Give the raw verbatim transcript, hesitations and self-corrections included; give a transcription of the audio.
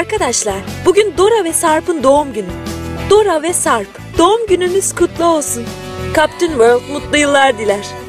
Arkadaşlar, bugün Dora ve Sarp'ın doğum günü. Dora ve Sarp, doğum gününüz kutlu olsun. Captain World mutlu yıllar diler.